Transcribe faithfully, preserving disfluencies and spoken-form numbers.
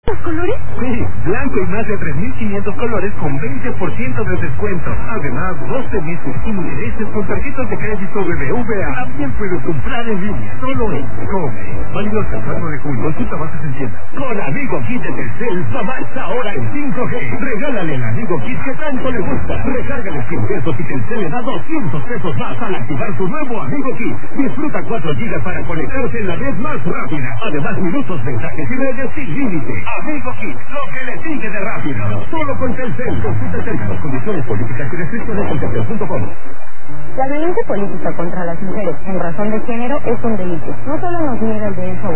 ¿Los colores? Sí, blanco y más de tres mil quinientos colores con veinte por ciento de descuento. Además, doce meses sin intereses con tarjetas de crédito B B V A. También puedes comprar en línea, solo en Come. Válido hasta el cuatro de julio. Consulta bases en tienda. Con Amigo Kit de Telcel, mamá está ahora en cinco G. Regálale el Amigo Kit que tanto le gusta. Recárgale cien pesos y Telcel le da doscientos pesos más al activar su nuevo Amigo Kit. Disfruta cuatro gigas para conectarse en la red más rápida. Además, minutos, mensajes y redes sin límite. Amigo Kit, lo que le sigue de rápido. Solo con Telcel. Consulta términos, condiciones, políticas y restricciones en telcel punto com. La violencia política contra las mujeres en razón de género es un delito. No solo nos niega el derecho a